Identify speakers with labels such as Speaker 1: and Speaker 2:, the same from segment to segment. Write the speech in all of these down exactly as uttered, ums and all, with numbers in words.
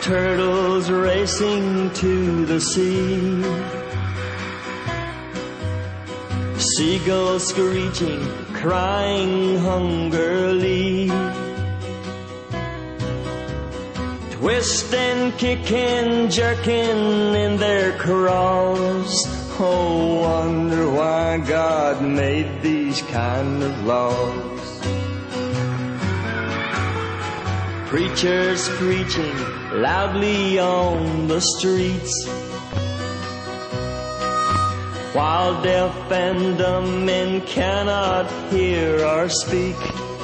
Speaker 1: turtles racing to the sea, seagulls screeching, crying hungrily, twisting, kicking, jerking in their crawls. Oh, wonder why God made these kind of laws. Preachers preaching loudly on the streets, while deaf and dumb men cannot hear or speak.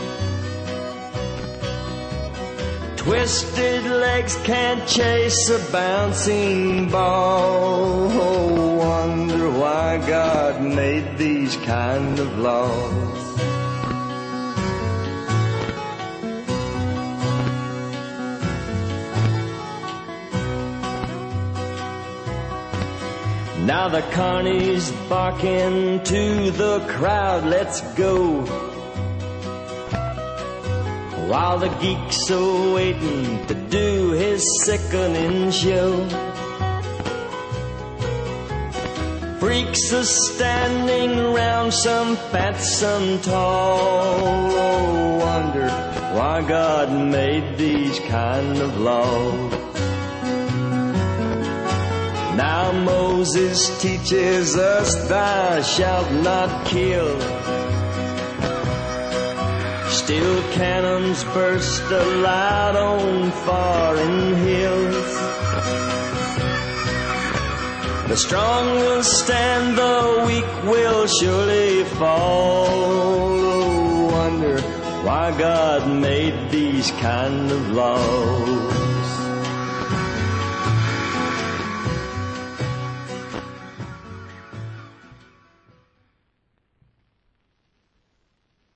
Speaker 1: Twisted legs can't chase a bouncing ball. Oh, wonder why God made these kind of laws. Now the carney's barking to the crowd, let's go, while the geek's are waiting to do his sickening show. Freaks are standing round, some fat, some tall. Oh, wonder why God made these kind of laws. Now Moses teaches us, thou shalt not kill. Still cannons burst aloud on foreign hills. The strong will stand, the weak will surely fall. Oh, wonder why God made these kind of laws.